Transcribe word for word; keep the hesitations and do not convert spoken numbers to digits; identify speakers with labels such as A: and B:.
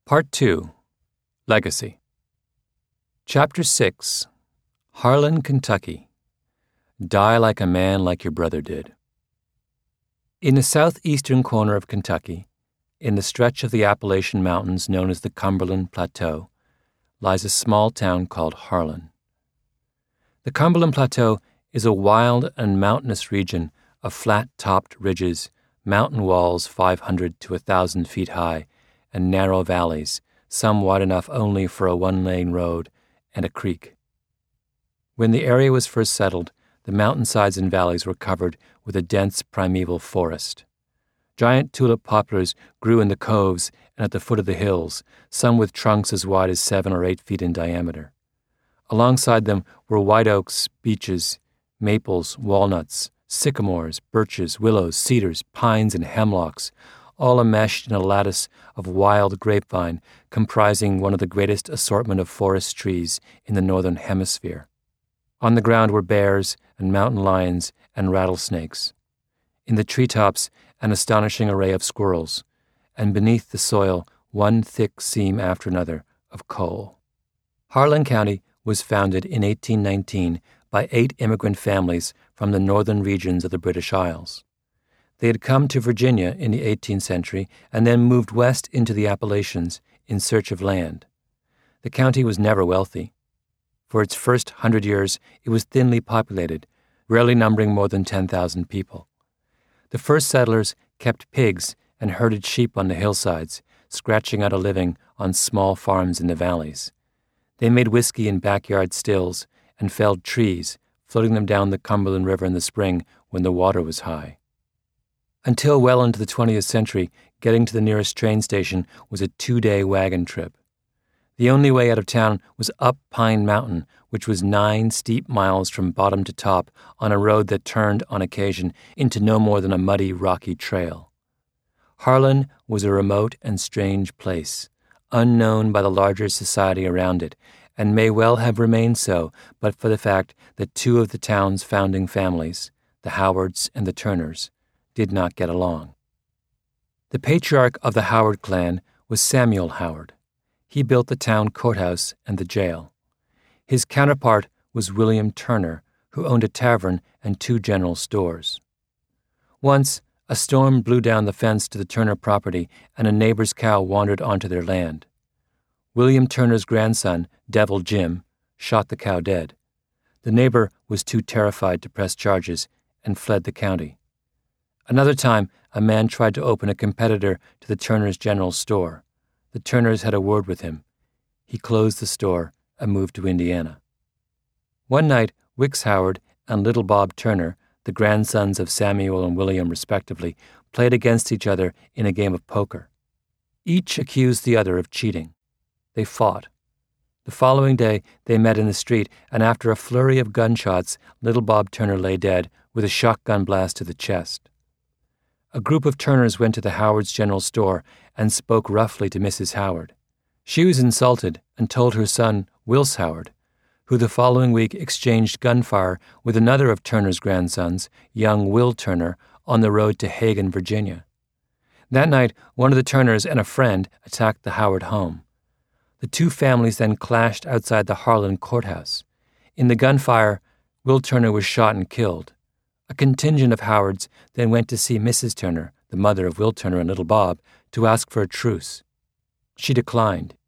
A: Part two. Legacy. Chapter six. Harlan, Kentucky. Die like a man like your brother did. In the southeastern corner of Kentucky, in the stretch of the Appalachian Mountains known as the Cumberland Plateau, lies a small town called Harlan. The Cumberland Plateau is a wild and mountainous region of flat-topped ridges, mountain walls five hundred to one thousand feet high, and narrow valleys, some wide enough only for a one-lane road and a creek. When the area was first settled, the mountainsides and valleys were covered with a dense primeval forest. Giant tulip poplars grew in the coves and at the foot of the hills, some with trunks as wide as seven or eight feet in diameter. Alongside them were white oaks, beeches, maples, walnuts, sycamores, birches, willows, cedars, pines, and hemlocks, all enmeshed in a lattice of wild grapevine comprising one of the greatest assortment of forest trees in the northern hemisphere. On the ground were bears and mountain lions and rattlesnakes. In the treetops, an astonishing array of squirrels, and beneath the soil, one thick seam after another of coal. Harlan County was founded in eighteen nineteen by eight immigrant families from the northern regions of the British Isles. They had come to Virginia in the eighteenth century and then moved west into the Appalachians in search of land. The county was never wealthy. For its first hundred years, it was thinly populated, rarely numbering more than ten thousand people. The first settlers kept pigs and herded sheep on the hillsides, scratching out a living on small farms in the valleys. They made whiskey in backyard stills and felled trees, floating them down the Cumberland River in the spring when the water was high. Until well into the twentieth century, getting to the nearest train station was a two-day wagon trip. The only way out of town was up Pine Mountain, which was nine steep miles from bottom to top on a road that turned, on occasion, into no more than a muddy, rocky trail. Harlan was a remote and strange place, unknown by the larger society around it, and may well have remained so but for the fact that two of the town's founding families, the Howards and the Turners, did not get along. The patriarch of the Howard clan was Samuel Howard. He built the town courthouse and the jail. His counterpart was William Turner, who owned a tavern and two general stores. Once, a storm blew down the fence to the Turner property and a neighbor's cow wandered onto their land. William Turner's grandson, Devil Jim, shot the cow dead. The neighbor was too terrified to press charges and fled the county. Another time, a man tried to open a competitor to the Turners' general store. The Turners had a word with him. He closed the store and moved to Indiana. One night, Wicks Howard and Little Bob Turner, the grandsons of Samuel and William respectively, played against each other in a game of poker. Each accused the other of cheating. They fought. The following day, they met in the street, and after a flurry of gunshots, Little Bob Turner lay dead with a shotgun blast to the chest. A group of Turners went to the Howards' general store and spoke roughly to Missus Howard. She was insulted and told her son, Wills Howard, who the following week exchanged gunfire with another of Turner's grandsons, young Will Turner, on the road to Hagen, Virginia. That night, one of the Turners and a friend attacked the Howard home. The two families then clashed outside the Harlan courthouse. In the gunfire, Will Turner was shot and killed. A contingent of Howards then went to see Missus Turner, the mother of Will Turner and Little Bob, to ask for a truce. She declined.